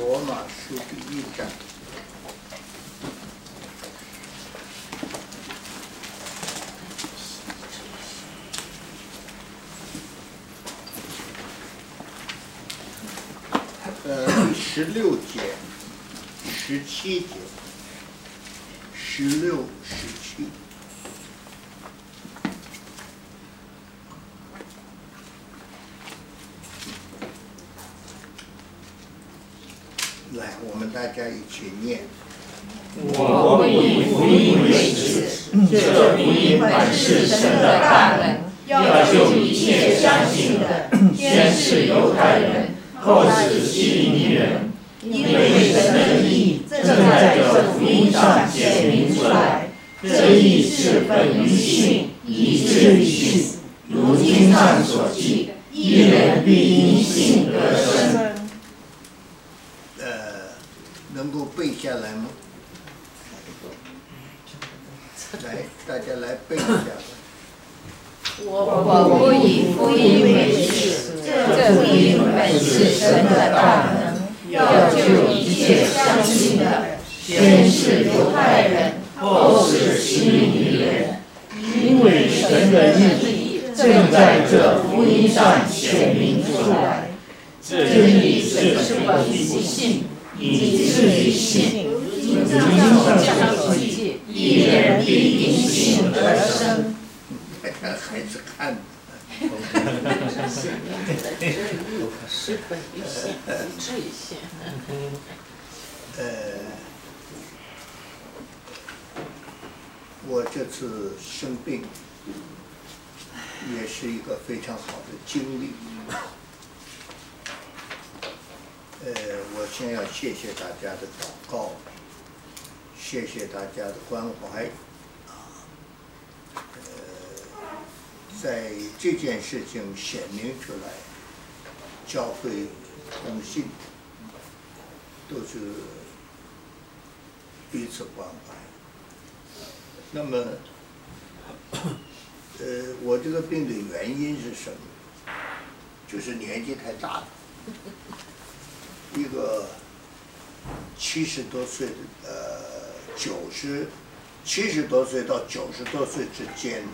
罗马书第1章。第16节、17节、16、17。来，我们大家一起念。 我以福音为耻，这福音本是神的大能，要救一切相信的，先是犹太人，后是希利尼人，因为神的义正在这福音上显明出来。这义是本于信，以至于信。如经上所记，义人必因信得生。 能够背下来吗？来，大家来背一下吧。 我不以福音为耻，这福音本是神的大能，要救一切相信的，先是犹太人，后是希利尼人。因为神的义正在这福音上显明出来。这义是本于信，以至于信。如经上所记，义人必因信而生。 还是看。 是本于信，以至于信。 我这次生病，也是一个非常好的经历。我先要谢谢大家的祷告，谢谢大家的关怀。在这件事情显明出来，教会同信都是彼此关怀。那么，我这个病的原因是什么？就是年纪太大了。一个70多岁的70多岁到90多岁之间，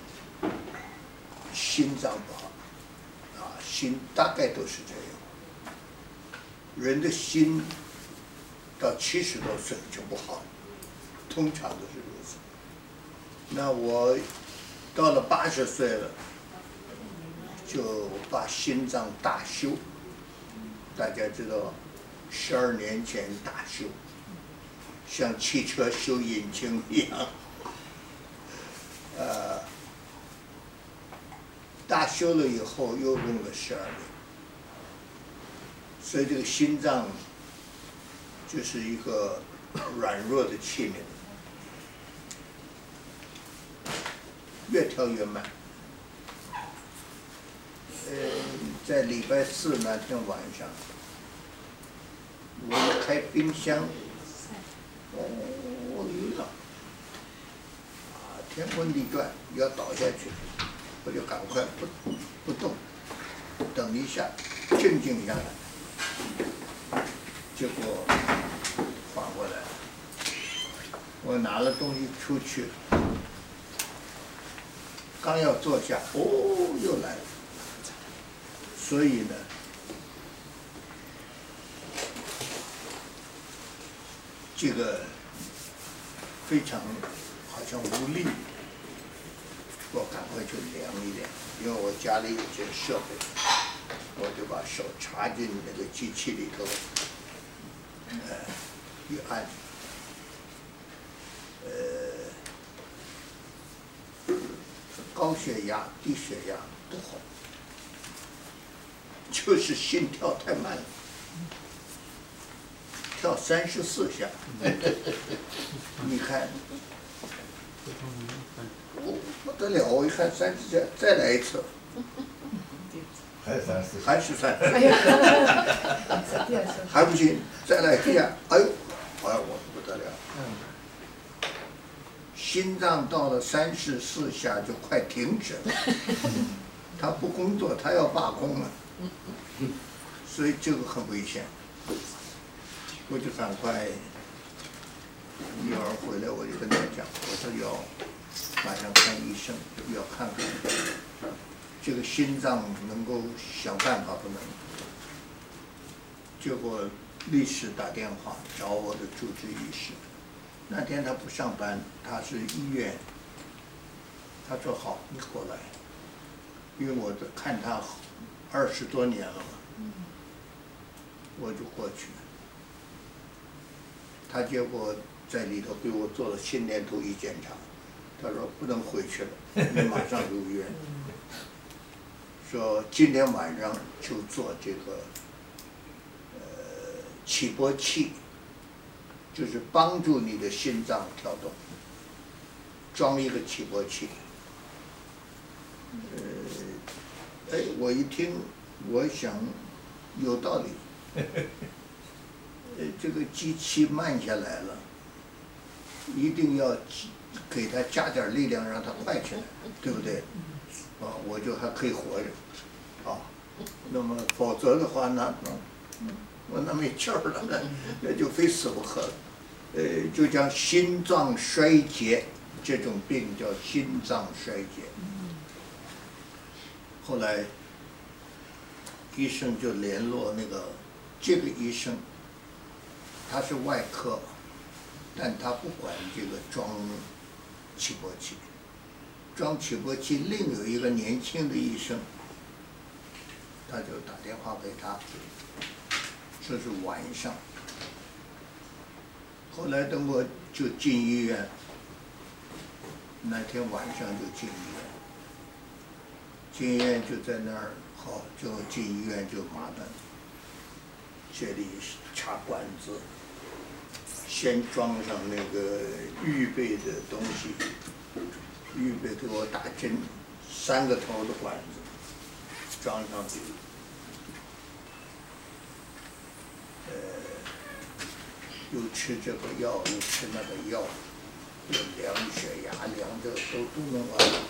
心脏不好，心大概都是这样。人的心到70多岁就不好，通常都是如此。那我到了80岁了，就把心脏大修。大家知道，12年前大修，像汽车修引擎一样。大修了以后又用了12年，所以这个心脏就是一个软弱的器皿，越跳越慢。在礼拜4那天晚上，我一开冰箱，我晕了，天昏地转，要倒下去，我就赶快不动，等一下，镇静下来，结果缓过来了。我拿了东西出去，刚要坐下，又来了。所以呢，这个非常好像无力，我赶快去量一量，因为我家里有些设备，我就把手插进那个机器里头，一按，高血压、低血压都好。就是心跳太慢了，跳34下，你看，不得了！我一看30下，再来一次，还是30，还不行，再来一下，哎呦，我不得了，心脏到了34下就快停止了，他不工作，他要罢工了。所以这个很危险。 我就赶快，一会儿回来我就跟他讲，我说要晚上看医生，要看看这个心脏能够想办法不能。结果律师打电话找我的主治医师，那天他不上班，他是医院。他说好，你过来，因为我看他20多年了嘛，我就过去。他结果在里头给我做了心电图一检查，他说不能回去了，你马上入院。说今天晚上就做这个起搏器，就是帮助你的心脏跳动，装一个起搏器。我一听，我想有道理。这个机器慢下来了，一定要给它加点力量，让它快起来，对不对？我就还可以活着，那么否则的话呢，我那没气儿了，那就非死不可了。就叫心脏衰竭，这种病叫心脏衰竭。后来医生就联络这个医生。他是外科，但他不管这个装起搏器。装起搏器另有一个年轻的医生，他就打电话给他，说是晚上。后来等我就进医院，那天晚上就进医院。进医院就在那儿，好，就进医院就麻烦，这里插管子。先装上那个预备的东西，预备给我打针，3个头的管子装上去，又吃这个药，又吃那个药，又量血压，量这个都弄完了。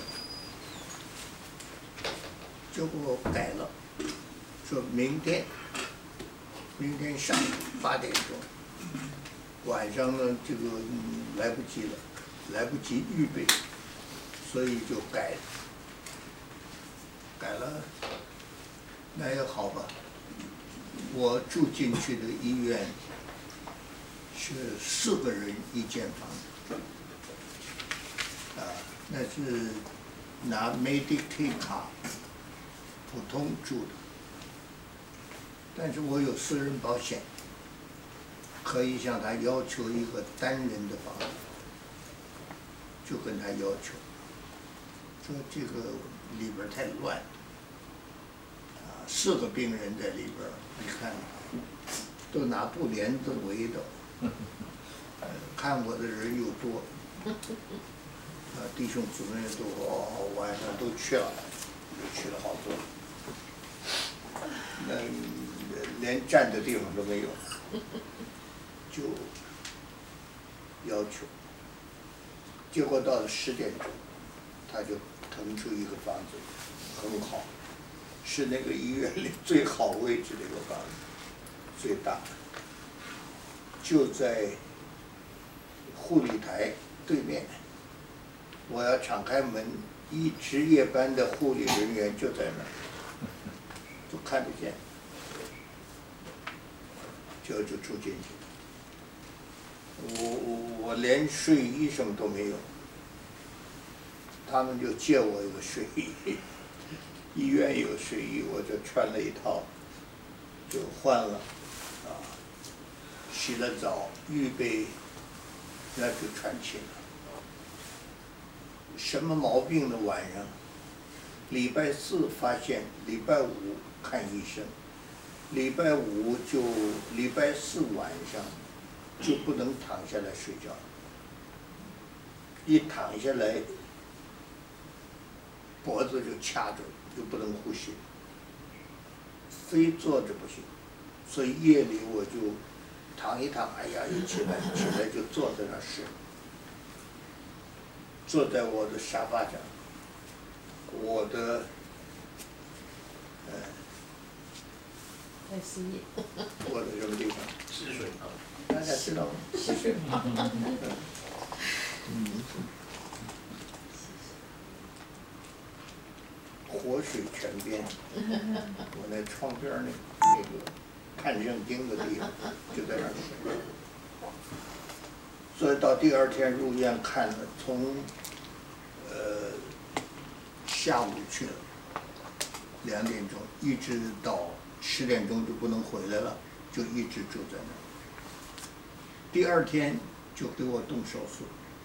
结果改了，说明天上午8点钟。晚上呢，这个来不及了，来不及预备，所以就改了。改了，那也好吧。我住进去的医院是4个人一间房，那是拿 Medicaid 卡普通住的，但是我有私人保险。可以向他要求一个单人的房子，就跟他要求，说这个里边太乱，4个病人在里边，你看，都拿布帘子围的，看我的人又多，弟兄姊妹都晚上都去了，去了好多，那连站的地方都没有。就要求，结果到了10点钟，他就腾出一个房子，很好，是那个医院里最好位置的一个房子，最大的，就在护理台对面。我要敞开门，值夜班的护理人员就在那儿，都看得见，就住进去。我连睡衣什么都没有，他们就借我一个睡衣，医院有睡衣，我就穿了一套，就换了，洗了澡，预备，那就穿起了。什么毛病呢？晚上，礼拜4发现，礼拜5看医生，礼拜4晚上。就不能躺下来睡觉，一躺下来，脖子就掐住，就不能呼吸，非坐着不行，所以夜里我就躺一躺，哎呀，一起来就坐在那儿睡，坐在我的沙发上，我的在失业。 我在什么地方？ 泗水啊。 大家知道吗？ 泗水旁。 活水泉边，我那窗边那个看圣经的地方就在那儿。所以到第二天入院看了，从下午去了，2点钟，一直到10点钟就不能回来了，就一直住在那儿。第二天就给我动手术，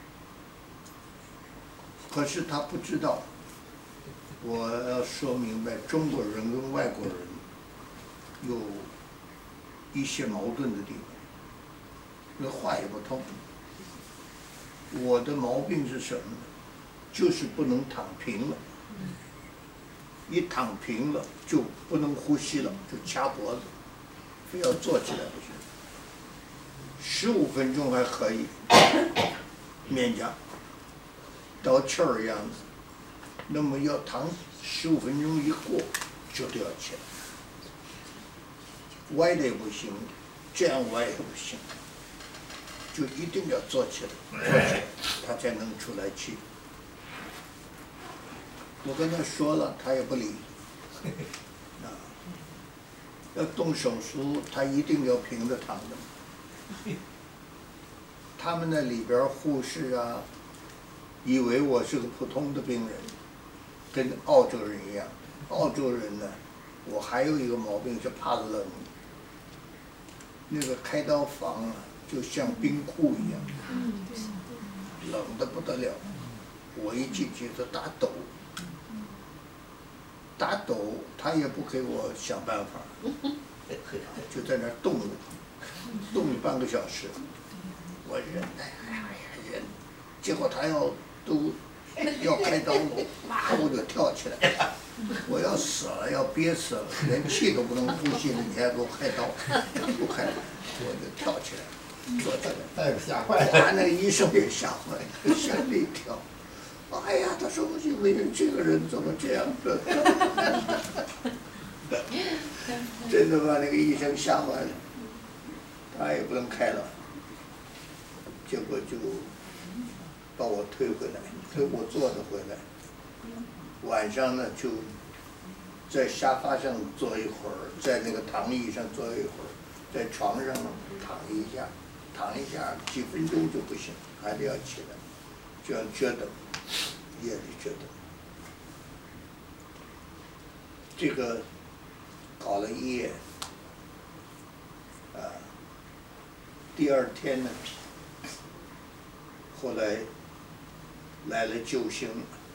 可是他不知道。我要说明白，中国人跟外国人有一些矛盾的地方，那话也不通。我的毛病是什么呢？就是不能躺平了，一躺平了就不能呼吸了，就掐脖子，非要坐起来不行。15分钟还可以，勉强到气儿样子。那么要躺15分钟一过，就得要起来，歪的也不行，这样歪也不行，就一定要坐起来，他才能出来气。我跟他说了，他也不理。要动手术，他一定要平着躺着。他们那里边护士啊，以为我是个普通的病人。跟澳洲人一样，澳洲人呢，我还有一个毛病是怕冷。那个开刀房啊，就像冰库一样，冷得不得了。我一进去就打抖，打抖，他也不给我想办法，就在那儿冻半个小时。我忍耐，忍，结果他要开刀了，我就跳起来，我要死了，要憋死了，连气都不能呼吸了，你还给我开刀，不开，我就跳起来，坐起来， 哎呦，吓坏了！ 把那个医生给吓坏了，吓了一跳。哎呀，他说不行，这个人怎么这样子？真的把那个医生吓坏了，他也不能开了，结果就把我推回来。我坐着回来，晚上呢就在沙发上坐一会儿，在那个躺椅上坐一会儿，在床上躺一下，几分钟就不行，还得要起来，这样折腾，夜里折腾。这个搞了一夜，第二天呢，后来来了救星，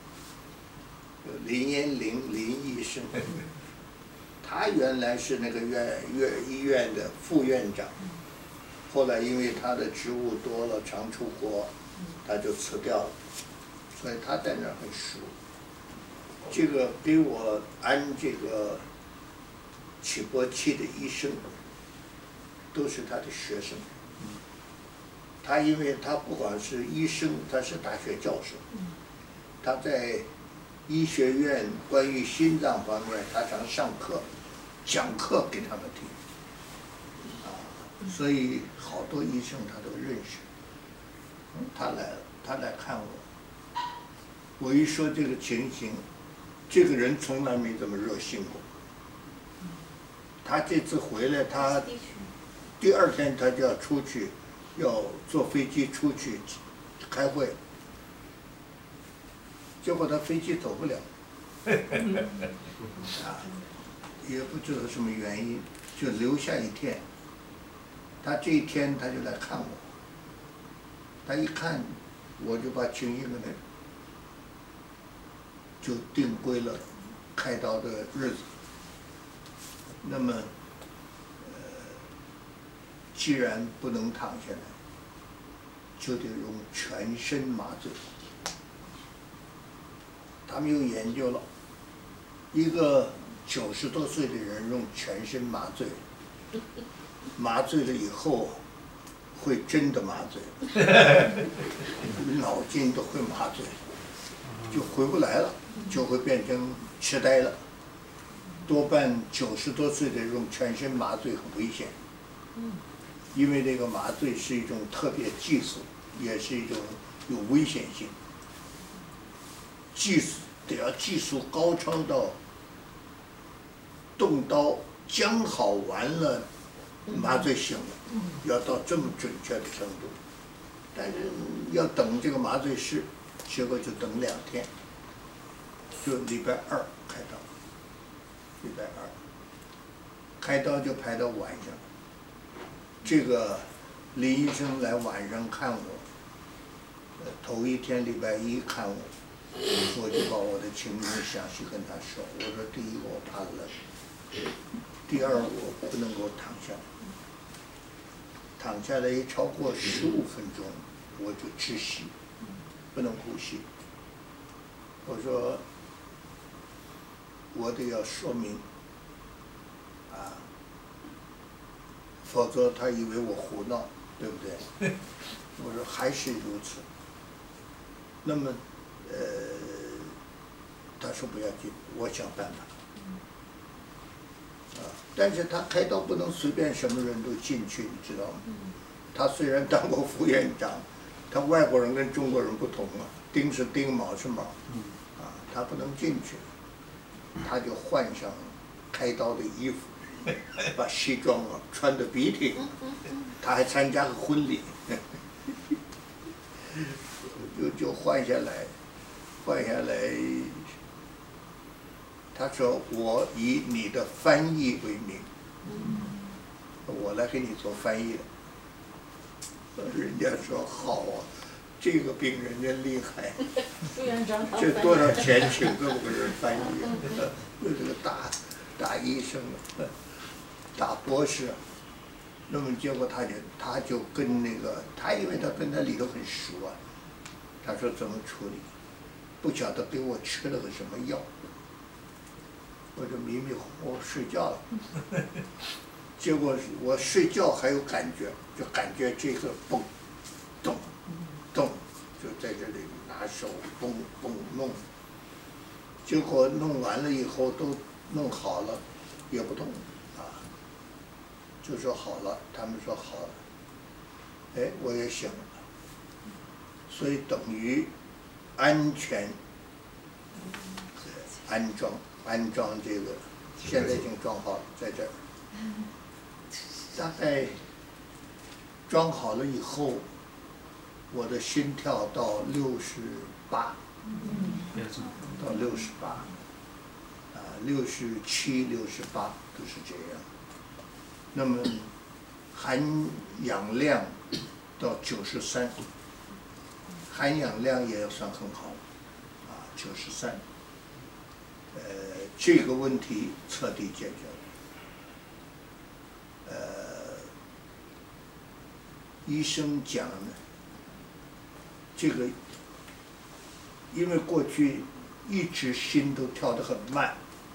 林彦霖林医生，他原来是那个医院的副院长，后来因为他的职务多了，常出国，他就辞掉了，所以他在那儿很熟。这个给我安这个起搏器的医生，都是他的学生。他因为他不管是医生，他是大学教授，他在医学院关于心脏方面，他常上课，讲课给他们听，所以好多医生他都认识。他来了，他来看我，我一说这个情形，这个人从来没这么热心过。他这次回来，他第二天他就要出去。要坐飞机出去开会，结果他飞机走不了，也不知道什么原因，就留下一天。他这一天他就来看我，他一看我就把情形给他就定规了开刀的日子。那么既然不能躺下来，就得用全身麻醉。他们又研究了，一个90多岁的人用全身麻醉，麻醉了以后会真的麻醉，脑筋都会麻醉，就回不来了，就会变成痴呆了。 多半90多岁的这种全身麻醉很危险。因为这个麻醉是一种特别技术，也是一种有危险性。技术高超到动刀将好完了，麻醉醒了，要到这么准确的程度。但是要等这个麻醉师，结果就等2天，就礼拜2开刀，礼拜2开刀就排到晚上。这个林医生来晚上看我，头一天礼拜1看我，我就把我的情形详细跟他说。我说第一我怕冷，第二我不能够躺下来，躺下来一超过15分钟我就窒息，不能呼吸。我说我得要说明，否则他以为我胡闹，对不对？我说还是如此。那么，他说不要紧，我想办法。但是他开刀不能随便什么人都进去，你知道吗？他虽然当过副院长，他外国人跟中国人不同啊，钉是钉，卯是卯，他不能进去，他就换上开刀的衣服。把西装穿得笔挺，他还参加个婚礼，就换下来，他说我以你的翻译为名，我来给你做翻译的。人家说好啊，这个病人真厉害，这多少钱请这么个人翻译？这个大医生大博士，那么结果他就跟那个他，因为他跟他里头很熟啊，他说怎么处理，不晓得给我吃了个什么药，我就迷迷糊糊睡觉了，结果我睡觉还有感觉，就感觉这个蹦动，就在这里拿手蹦弄，结果弄完了以后都弄好了，也不动。就说好了，他们说好了，哎，我也醒了，所以等于安全安装这个，现在已经装好了，在这儿，大概装好了以后，我的心跳到68，到68，67、68都是这样。那么含氧量到93，含氧量也算很好，93。这个问题彻底解决了。医生讲呢，这个因为过去一直心都跳得很慢。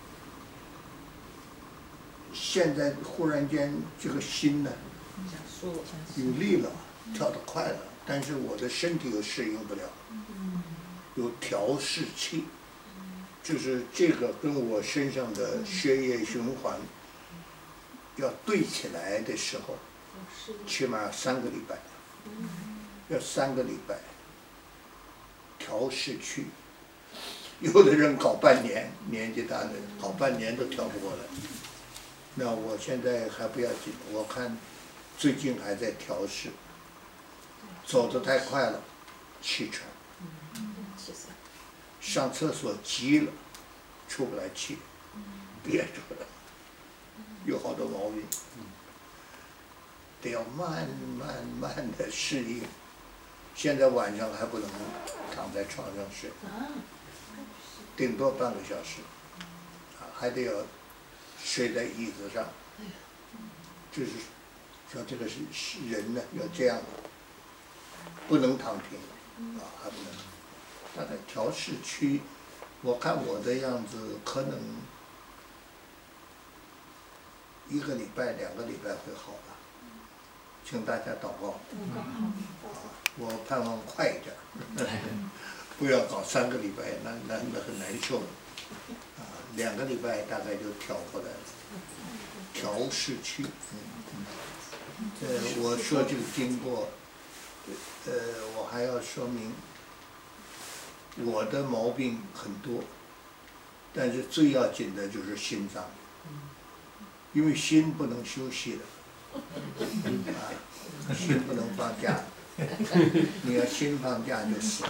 现在忽然间这个心呢有力了，跳得快了，但是我的身体又适应不了，有调试器，就是这个跟我身上的血液循环要对起来的时候，起码3个礼拜，要3个礼拜调试器。有的人搞半年，年纪大的搞半年都调不过来。那我现在还不要紧，我看最近还在调试，走得太快了，气喘，上厕所急了，出不来气，憋住了，有好多毛病，得要慢的适应。现在晚上还不能躺在床上睡，顶多半个小时，还得要睡在椅子上，就是说这个是人呢要这样，不能躺平，还不能。大概调试区，我看我的样子可能1个礼拜、2个礼拜会好吧，请大家祷告。我盼望快一点，不要搞3个礼拜，那很难受。 2个礼拜大概就调过来了，调试区。我说这个经过，我还要说明，我的毛病很多，但是最要紧的就是心脏，因为心不能休息的，心不能放假，你要心放假就死了。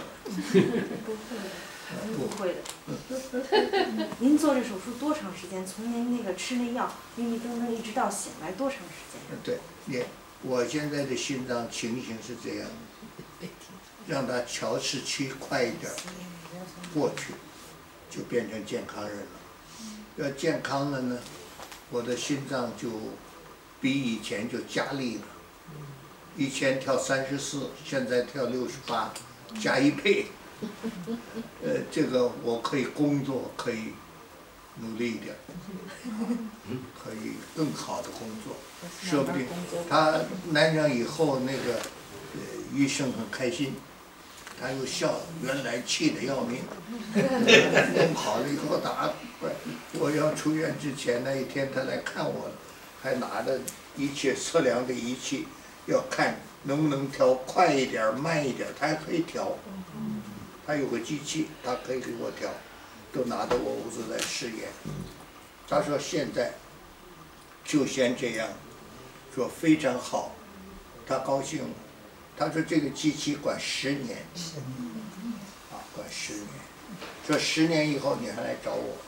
不会的。您做这手术多长时间？从您那个吃那药迷迷瞪瞪一直到醒来多长时间？ 对，我现在的心脏情形是这样，让它调试期快一点过去，就变成健康人了。要健康了呢，我的心脏就比以前就加力了，以前跳34，现在跳68，加1倍。这个我可以工作，可以努力一点，可以更好的工作，说不定他南阳以后那个医生很开心，他又笑了，原来气得要命，弄好了以后我要出院之前那一天他来看我了，还拿着一切测量的仪器，要看能不能调快一点慢一点，他还可以调。他有个机器，他可以给我调，都拿到我屋子来试验。他说现在就先这样，说非常好，他高兴了。他说这个机器管10年，管10年，说10年以后你还来找我，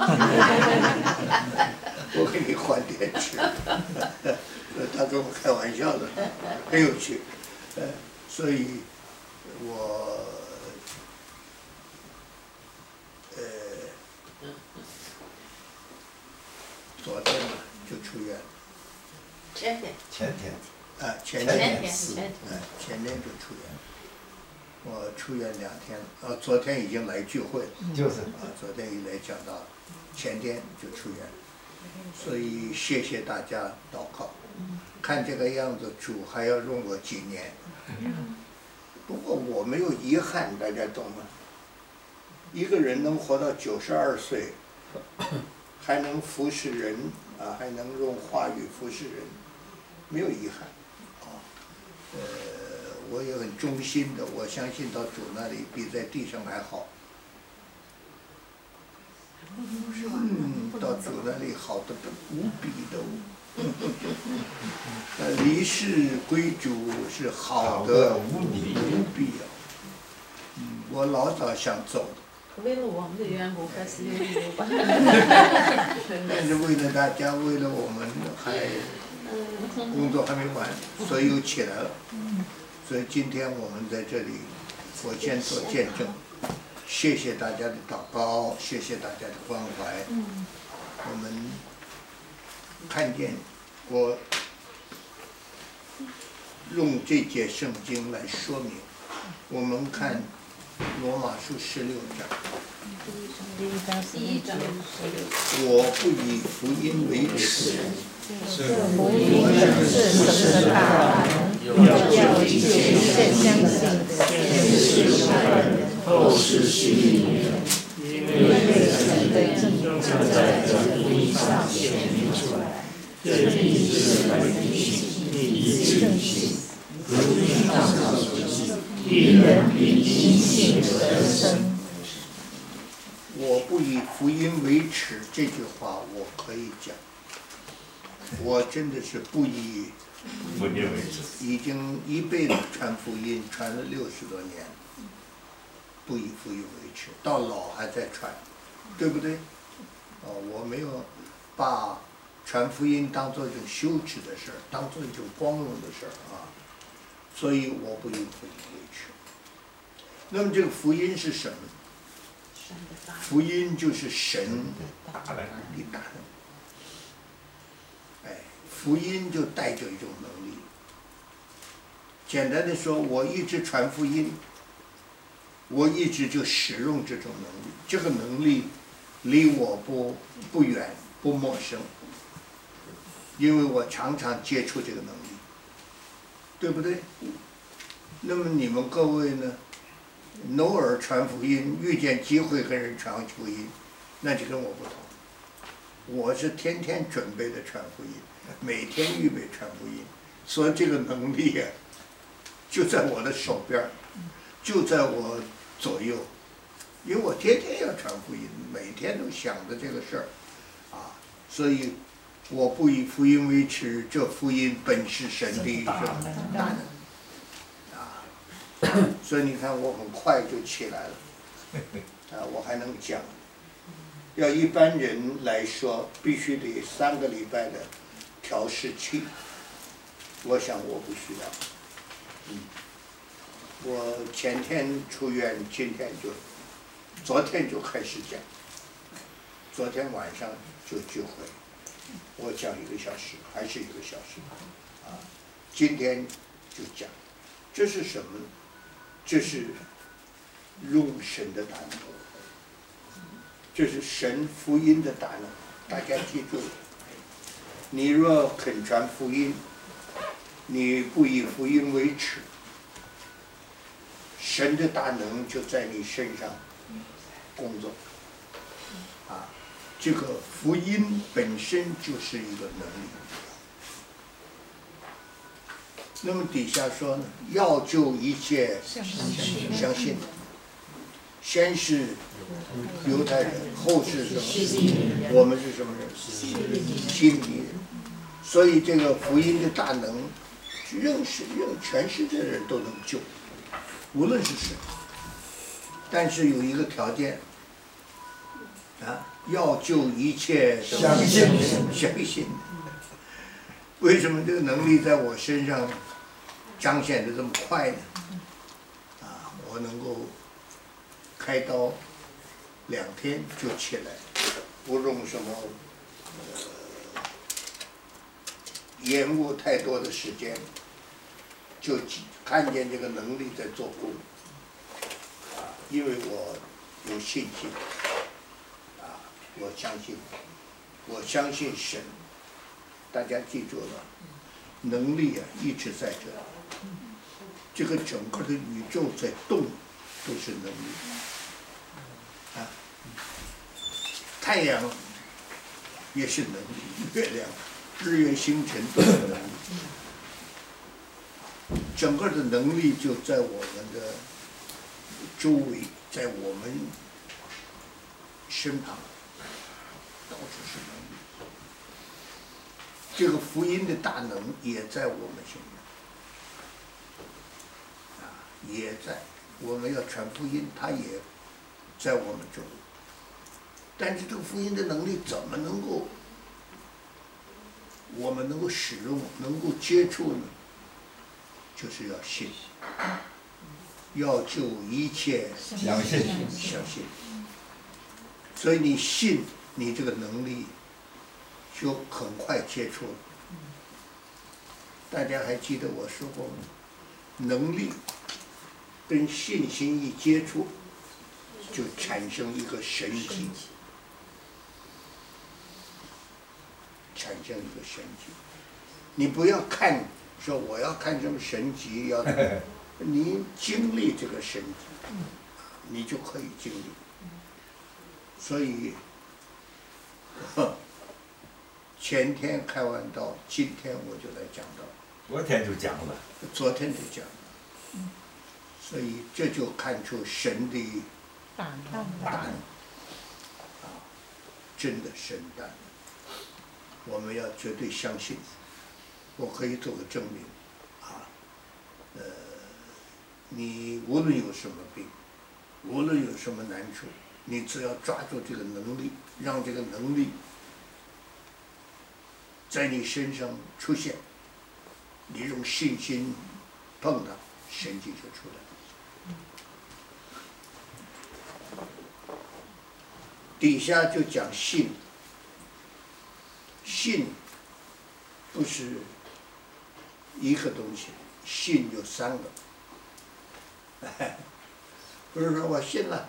我给你换电池。他跟我开玩笑的，很有趣。所以我。昨天嘛就出院了。 前天。 前天就出院了。我出院2天，昨天已经来聚会了。 就是昨天一来讲到，前天就出院了。所以谢谢大家祷告。看这个样子，主还要用我几年。不过我没有遗憾，大家懂吗？一个人能活到92岁。还能服侍人还能用话语服侍人，没有遗憾我也很忠心的，我相信到主那里比在地上还好。到主那里好的无比的。离世归主是好的无比我老早想走的。 为了我们的缘故，还是有理由吧。 但是为了大家，为了我们，工作还没完，所以又起来了。所以今天我们在这里，我先做见证，谢谢大家的祷告，谢谢大家的关怀。我们看见我用这节圣经来说明，我们看。罗马书16章。我不以福音为耻。 福音是神的大能，要一切先相信的，先是有害人，后是虚拟人。因为神的正义就在这福音上显明出来，这必是本于信，以正信，如经上所记。一人必因信而生。 我不以福音为耻，这句话我可以讲。我真的是不以福音为耻， 已经一辈子传福音，传了60多年，不以福音为耻，到老还在传，对不对？我没有把传福音当做一种羞耻的事儿，当做一种光荣的事儿所以我不以福音为耻。那么这个福音是什么？福音就是神的大能。福音就带着一种能力。简单的说，我一直传福音，我一直就使用这种能力。这个能力离我不远，不陌生，因为我常常接触这个能力，对不对？那么你们各位呢？偶尔传福音，遇见机会跟人传福音， 那就跟我不同。我是天天准备的传福音，每天预备传福音，所以这个能力啊，就在我的手边儿，就在我左右，因为我天天要传福音，每天都想着这个事儿，啊，所以我不以福音为耻，这福音本是神的什么大能，啊，所以你看我很快就起来了，啊，我还能讲。要一般人来说，必须得3个礼拜的调试期。我想我不需要。我前天出院，昨天就开始讲，昨天晚上就聚会，我讲1个小时，还是1个小时，啊，今天就讲，这是什么呢？这是用神的大能。这是神福音的大能，大家记住，你若肯传福音，你不以福音为耻，神的大能就在你身上工作。啊，这个福音本身就是一个能力。那么底下说呢，要救一切相信。先是犹太人，后是什么？我们是什么人？希利人。所以这个福音的大能，让全世界的人都能救，无论是谁。但是有一个条件，啊，要救一切相信。为什么这个能力在我身上彰显的这么快呢？啊，我能够开刀2天就起来，不用什么延误太多的时间，就看见这个能力在做工，啊，因为我有信心，啊，我相信神，大家记住了，能力啊一直在这，这个整个的宇宙在动，都是能力。啊，太阳也是能力，月亮、日月星辰都是能力，整个的能力就在我们的周围，在我们身旁，到处是能力。这个福音的大能也在我们身上，啊，也在。我们要传福音，它也在我们周围。但是这个福音的能力怎么能够我们能够使用、能够接触呢？就是要信，要救一切相信。所以你信，你这个能力就很快接触了。大家还记得我说过吗？能力跟信心一接触，就产生一个神迹，你不要看说我要看什么神迹，你经历这个神迹，你就可以经历。所以，前天开完刀，今天我就来讲道。 昨天就讲了。 昨天就讲了。所以这就看出神的大能，啊，真的神大能，我们要绝对相信。我可以做个证明，啊，你无论有什么病，无论有什么难处，你只要抓住这个能力，让这个能力在你身上出现，你用信心碰它，神迹就出来了。底下就讲信，信不是一个东西，信有3个。不是说我信了，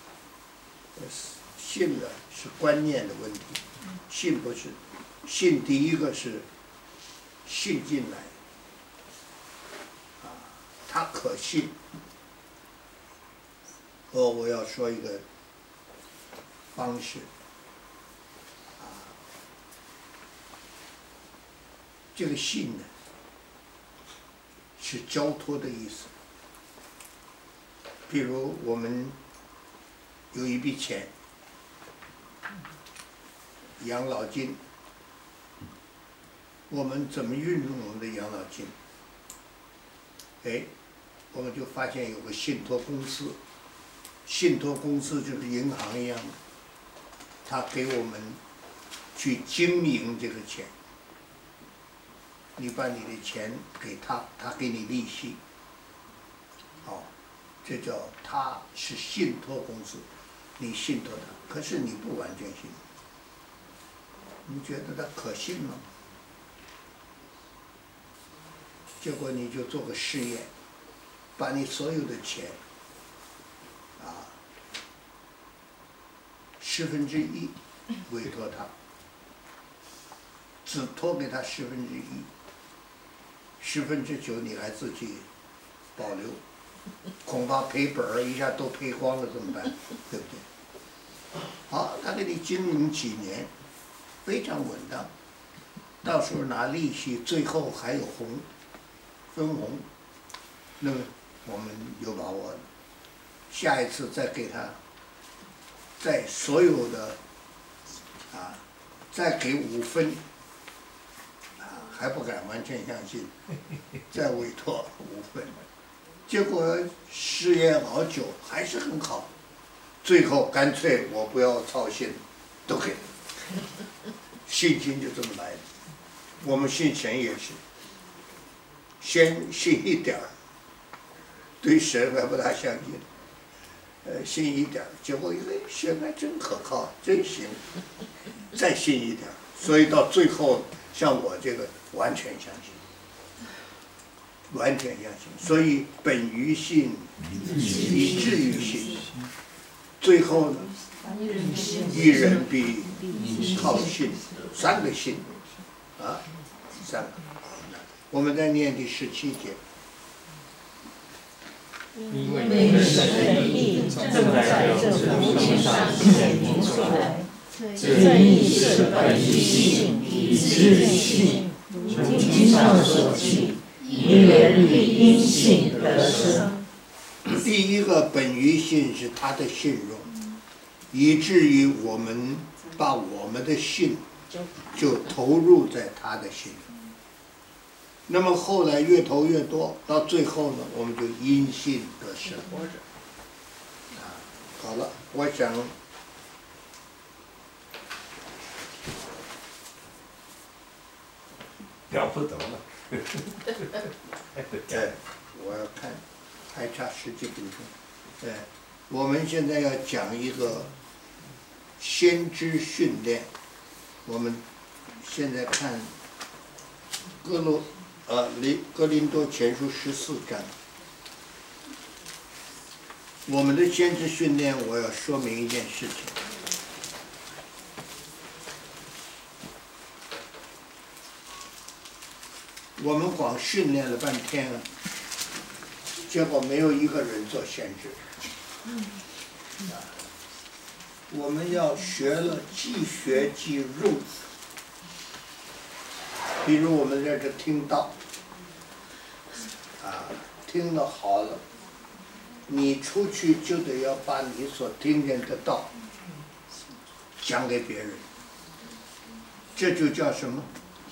信了是观念的问题，信不是，信第一个是信进来，啊，他可信。我要说一个方式，这个信呢，是交托的意思。比如我们有一笔钱，养老金，我们怎么运用我们的养老金？我们就发现有个信托公司，信托公司就是银行一样的，他给我们去经营这个钱。你把你的钱给他，他给你利息，这叫他是信托公司，你信托他，可是你不完全信，你觉得他可信吗？结果你就做个试验，把你所有的钱1/10委托他，只托给他1/10，9/10你还自己保留，恐怕赔本儿一下都赔光了怎么办？对不对？好，他给你经营几年，非常稳当，到时候拿利息，最后还有分红，那么我们有把握了。下一次再给他，在所有的再给5分，还不敢完全相信，再委托5分，结果试验好久还是很好，最后干脆我不要操心，都给，信心就这么来的。我们信神也是，先信一点儿，对神还不大相信。信一点，结果神还真可靠，真行，再信一点，所以到最后像我这个完全相信，完全相信，所以本于信，以至于信，最后呢，一人必靠信，3个信，3个。我们再念第17节。 因为神的义正在这福气上显明出来，这义是本于信，以至于信。如经上所记，因人必因信得生。 第一个本于信是他的信用，以至于我们把我们的信就投入在他的信。那么后来越投越多，到最后呢，我们就因信得生。好了，我想了不得了。 我要看，还差10几分钟。我们现在要讲一个先知训练。我们现在看哥林多前书14章。我们的先知训练，我要说明一件事情。我们光训练了半天了，结果没有一个人做先知。我们要学了，即学即入。比如我们在这听道，听得好了，你出去就得要把你所听见的道讲给别人，这就叫什么？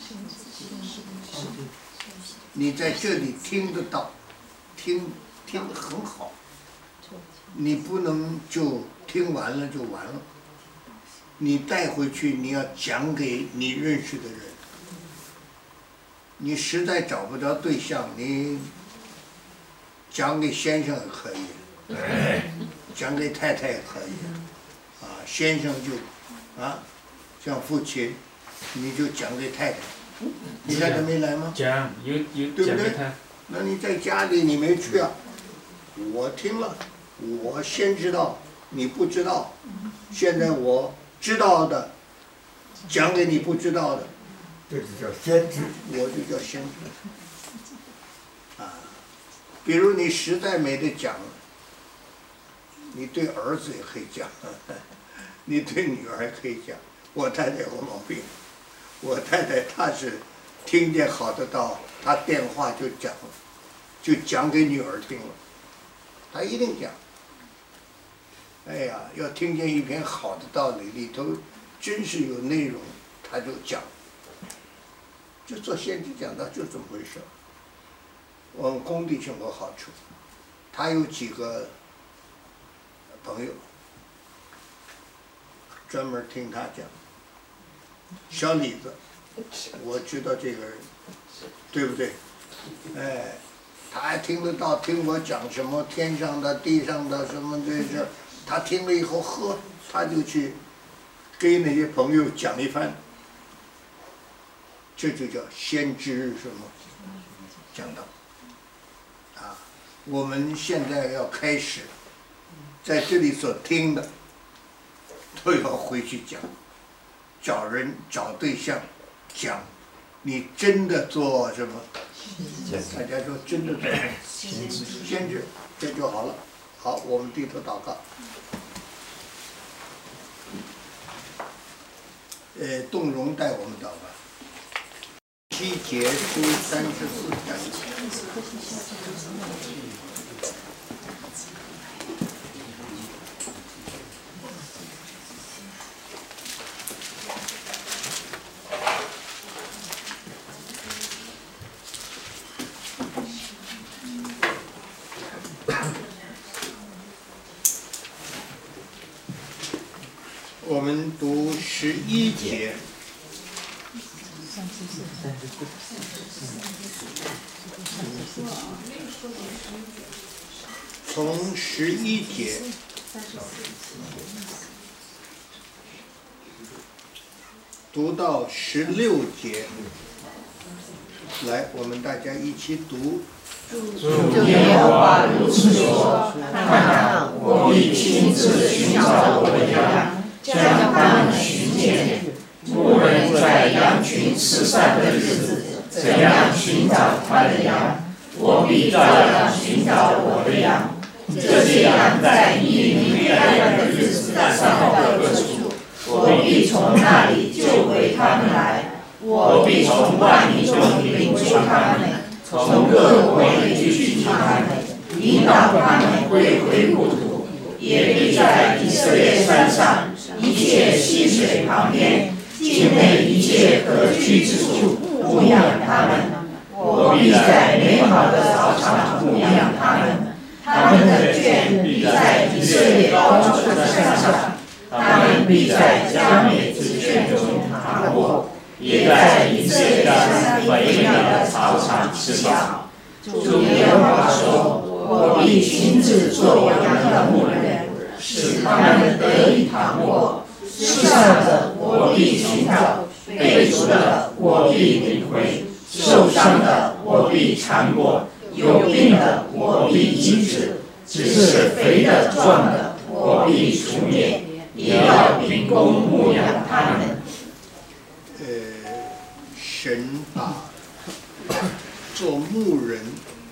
你在这里听得到，听得很好，你不能就听完了就完了，你带回去你要讲给你认识的人。你实在找不着对象，你讲给先生也可以，讲给太太也可以，先生就像父亲，你就讲给太太。你太太没来吗？ 讲有讲给他。 那你在家里你没去啊？我听了，我先知道，你不知道，现在我知道的讲给你不知道的。 这就叫先知， 我就叫先知。比如你实在没得讲，你对儿子也可以讲， 你对女儿还可以讲，我太太有毛病，我太太她是听见好的道，她电话就讲了，就讲给女儿听了，她一定讲。哎呀，要听见一篇好的道理，里头真是有内容，她就讲。就做先知讲道就这么回事。我们工弟兄有好处，他有几个朋友专门听他讲。小李子，我知道这个人，对不对？哎，他还听得到，听我讲什么天上的、地上的什么这事，他听了以后，呵，他就去给那些朋友讲一番。这就叫先知什么讲道啊！我们现在要开始，在这里所听的，都要回去讲，找人找对象讲，你真的做什么？大家说真的做先知，这就好了。好，我们低头祷告。动容带我们祷告。7节书34章。我们读11节。从11节读到16节，来，我们大家一起读。 主耶和华如此说：看，我必亲自寻找我的羊，将他们寻见。牧人在羊群四散的日子，怎样寻找他的羊？我必照样寻找我的羊。这些羊在一离黑暗的日子散到各处，我必从那里救回他们来。我必从万民中领出他们，从各国里聚集他们，引导他们归回故土。也必在以色列山上一切溪水旁边，境内一切可居之处牧养他们。我必在美好的草场牧养他们，他们的圈必在以色列高处的山上，他们必在佳美之圈中爬过，也在以色列山肥美的草场吃草。主耶和华说：我必亲自做羊的牧人，使他们得以躺卧。失丧的我必寻找，被逐的我必领回，受伤的我必缠过，有病的我必医治，只是肥的壮的我必除灭，也要秉公牧养他们。 神把做牧人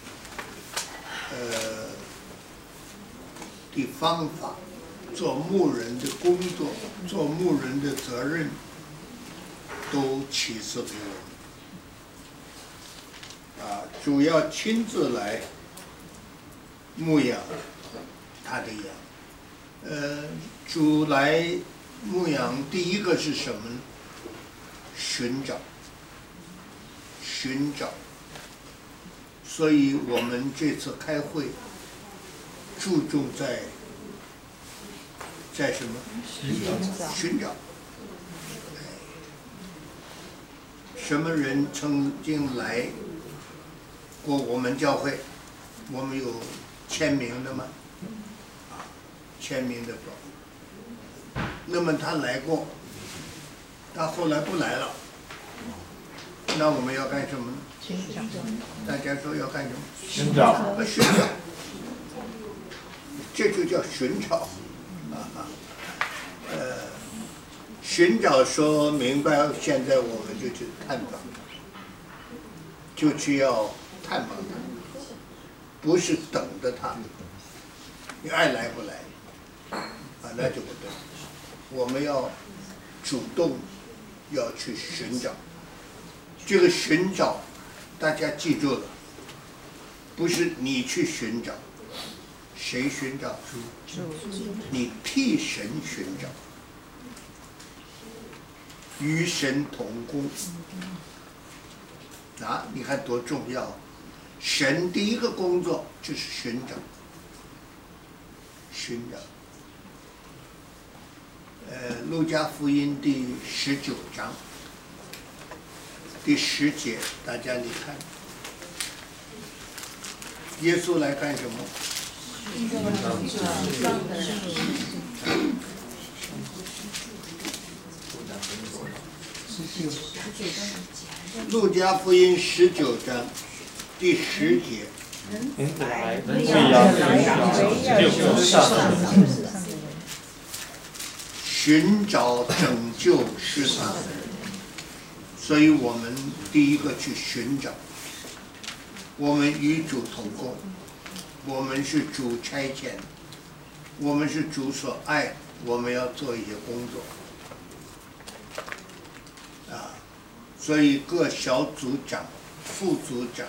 的方法，做牧人的工作，做牧人的责任，都启示给我们。主要亲自来牧养他的羊。主来牧养，第一个是什么呢？寻找。所以我们这次开会注重在什么？寻找。什么人曾经来过我们教会？我们有签名的吗？签名的多。那么他来过，他后来不来了，那我们要干什么呢？大家说要干什么？ 寻找。 寻找。这就叫寻找。寻找说明白，现在我们就去探访，就去要探访他，不是等着他，你爱来不来，那就不对。 我们要主动要去寻找。这个寻找，大家记住了，不是你去寻找，谁寻找？你替神寻找，与神同工。啊，你看多重要！神第一个工作就是寻找，寻找。路加福音第19章第10节，大家你看，耶稣来干什么？路加福音19章第10节。寻找拯救失丧的人，所以我们第一个去寻找。我们与主同工，我们是主差遣，我们是主所爱，我们要做一些工作。所以各小组长、副组长，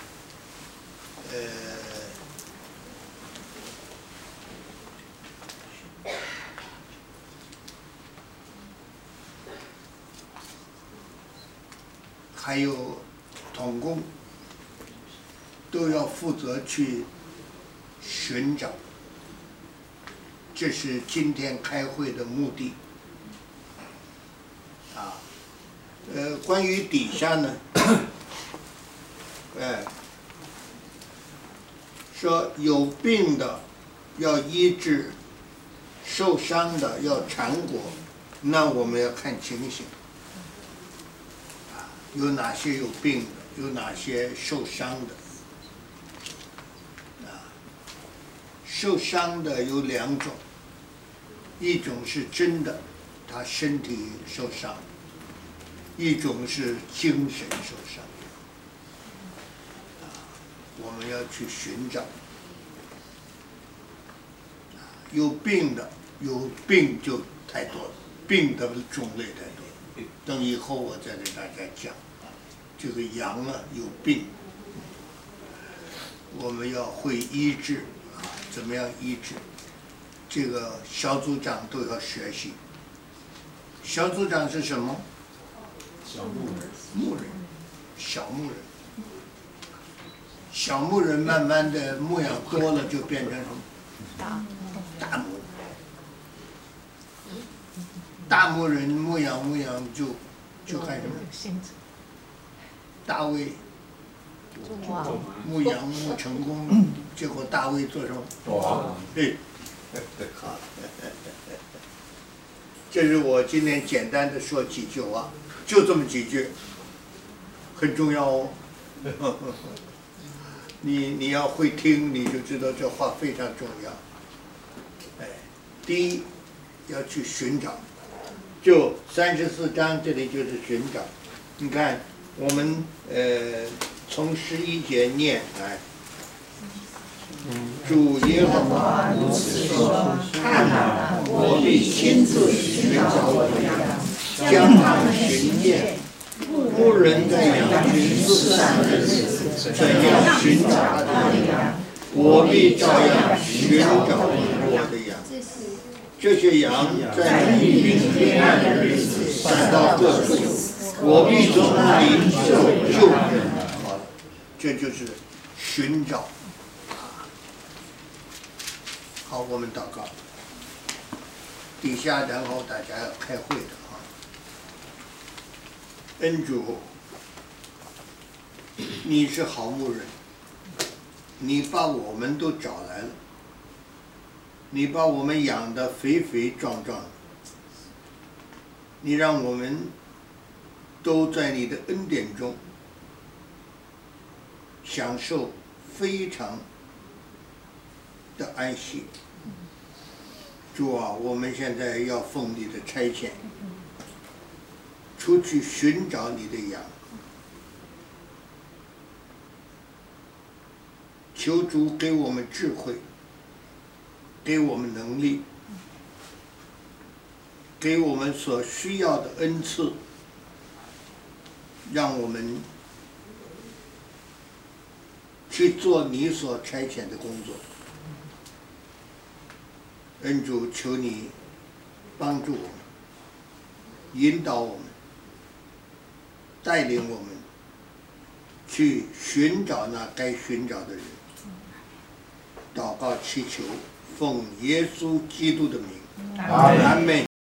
还有同工，都要负责去寻找。这是今天开会的目的。关于底下呢，说有病的要医治，受伤的要缠裹，那我们要看情形。有哪些有病的，有哪些受伤的。受伤的有2种，一种是真的，他身体受伤。一种是精神受伤，我们要去寻找。有病的，有病就太多了，病的种类太多了。等以后我再给大家讲。这个羊有病，我们要会医治怎么样医治？这个小组长都要学习。小组长是什么？ 小牧人， 牧人，小牧人，小牧人慢慢的牧养多了，就变成什么？大牧人。大牧人牧养就干什么？大卫牧羊牧成功，结果大卫做什么？ 哇， 对，好，这是我今天简单的说几句话。就这么几句，很重要哦。你要会听，你就知道这话非常重要。第一要去寻找，就34章这里就是寻找。你看，我们从11节念来。主耶和华如此说：看哪，我必亲自寻找我的羊，将他们寻见。牧人在羊群四散的日子，怎样寻找他的羊？我必照样寻找我的羊。这些羊在密云黑暗的日子散到各处，我必从那里救人。好了，这就是寻找。好，我们祷告。底下然后大家要开会的啊。恩主，你是好牧人，你把我们都找来了，你把我们养得肥肥壮壮的，你让我们都在你的恩典中享受非常的安息。主啊，我们现在要奉你的差遣，出去寻找你的羊。求主给我们智慧，给我们能力， 给我们所需要的恩赐，让我们去做你所差遣的工作。恩主，求你帮助我们，引导我们，带领我们去寻找那该寻找的人。祷告祈求，奉耶稣基督的名，阿门。